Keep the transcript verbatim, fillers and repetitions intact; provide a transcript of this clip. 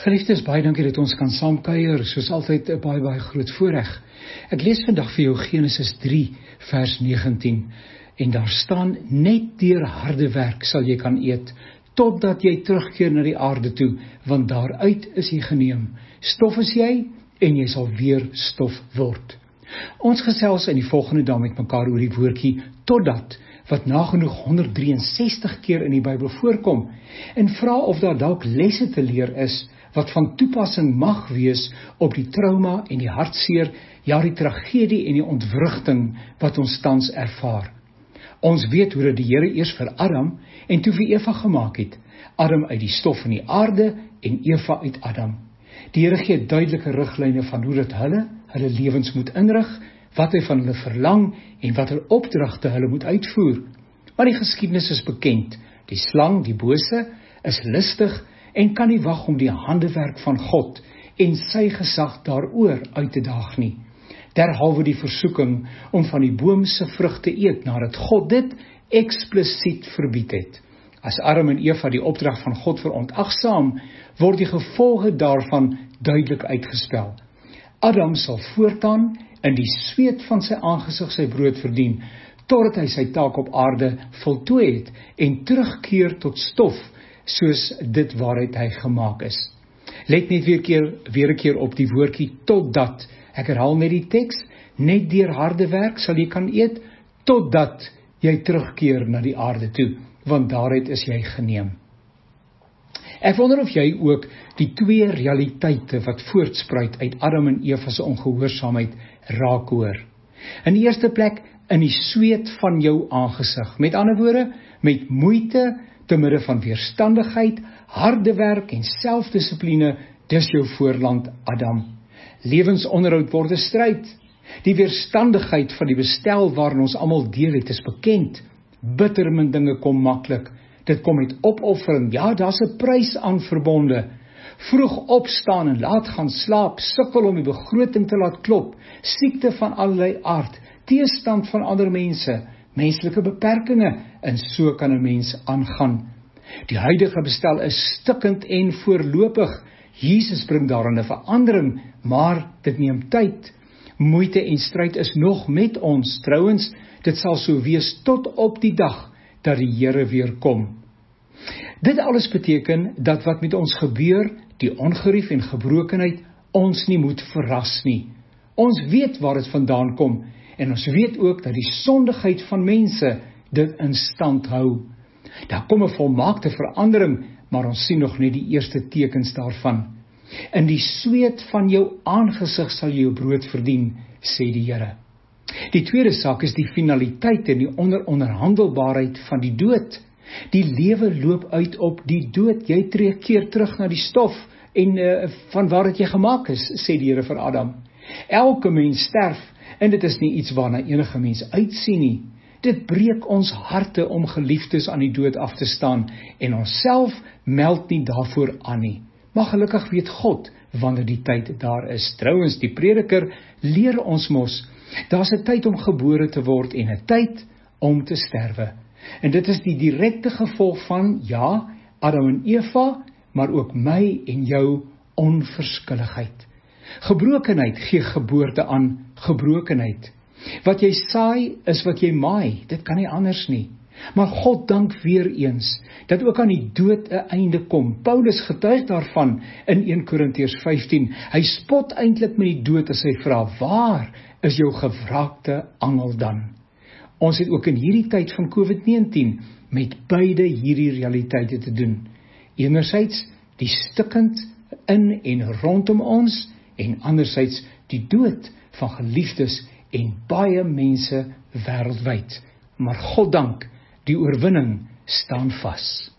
Geliefdes, baie dankie dat ons kan saamkuier, soos altyd 'n baie baie groot voorreg. Ek lees vandag vir jou Genesis drie vers negentien en daar staan: net deur harde werk sal jy kan eet, totdat jy terugkeer na die aarde toe, want daaruit is jy geneem. Stof is jy en jy sal weer stof word. Ons gesels in die volgende dag met mekaar oor die woordjie totdat, wat nagenoeg honderd drie en sestig keer in die Bybel voorkom, en vra of daar dalk lesse te leer is wat van toepassing mag wees op die trauma en die hartseer, ja die tragedie en die ontwrigting wat ons tans ervaar. Ons weet hoe dat die Here eers vir Adam en toe vir Eva gemaak het. Adam uit die stof van die aarde en Eva uit Adam. Die Here gee duidelike riglyne van hoe dat hulle, hulle lewens moet inrig, wat hy van hulle verlang en watter opdragte hulle moet uitvoer. Maar die geskiedenis is bekend. Die slang, die bose, is listig en kan nie wag om die handewerk van God en sy gesag daaroor uit te daag nie. Derhalwe die versoeking om van die boom se vrug te eet, nadat God dit eksplisiet verbied het. As Adam en Eva die opdrag van God verontagsaam, word die gevolge daarvan duidelik uitgespel. Adam sal voortaan in die sweet van sy aangesig sy brood verdien, totdat hy sy taak op aarde voltooi het en terugkeer tot stof, soos dit waaruit hy gemaak is. Let net weer keer, weer 'n keer op die woordjie totdat. Ek herhaal net die teks: net deur harde werk sal jy kan eet, totdat jy terugkeer na die aarde toe, want daaruit is jy geneem. Ek wonder of jy ook die twee realiteite wat voortspruit uit Adam en Eva se ongehoorsaamheid raak hoor. In die eerste plek, in die sweet van jou aangesig. Met ander woorde, met moeite, te midde van weerstandigheid, harde werk en selfdissipline, dis jou voorland Adam. Lewensonderhoud word 'n stryd. Die weerstandigheid van die bestel waarin ons almal deel het is bekend. Bitter min dinge kom maklik. Dit kom met opoffering. Ja, daar's 'n prys aan verbonde. Vroeg opstaan en laat gaan slaap, sukkel om die begroting te laat klop, siekte van allerlei aard, teestand van ander mense, menslike beperkings, en so kan 'n mens aangaan. Die huidige bestel is stikkend en voorlopig. Jesus bring daarin 'n verandering, maar dit neem tyd. Moeite en stryd is nog met ons. Trouwens, dit sal so wees tot op die dag dat die Here weer kom. Dit alles beteken dat wat met ons gebeur, die ongerief en gebrokenheid, ons nie moet verras nie. Ons weet waar dit vandaan kom, en ons weet ook dat die sondigheid van mense dit in stand hou. Daar kom 'n volmaakte verandering, maar ons sien nog net die eerste tekens daarvan. In die sweet van jou aangesig sal jy jou brood verdien, sê die Here. Die tweede saak is die finaliteit en die onder onderhandelbaarheid van die dood. Die lewe loop uit op die dood. Jy tree keer terug na die stof en uh, van waar het jy gemaak is, sê die Here vir Adam. Elke mens sterf, en dit is nie iets waarna enige mens uitsien nie. Dit breek ons harte om geliefdes aan die dood af te staan, en onsself meld nie daarvoor aan nie. Maar gelukkig weet God wanneer die tyd daar is. Trouwens, die Prediker leer ons mos, daar's 'n tyd om gebore te word en 'n tyd om te sterwe. En dit is die direkte gevolg van, ja, Adam en Eva, maar ook my en jou onverskilligheid. Gebrokenheid gee geboorte aan gebrokenheid. Wat jy saai is wat jy maai, dit kan nie anders nie. Maar God dank weer eens, dat ook aan die dood 'n einde kom. Paulus getuig daarvan in eerste Korintiërs vyftien. Hy spot eintlik met die dood as hy vra, waar is jou gewraakte angel dan? Ons het ook in hierdie tyd van COVID negentien met beide hierdie realiteite te doen. Enerzijds die stikkend in en rondom ons, en anderzijds die dood van geliefdes en baie mense wêreldwyd. Maar God dank, die oorwinning staan vas.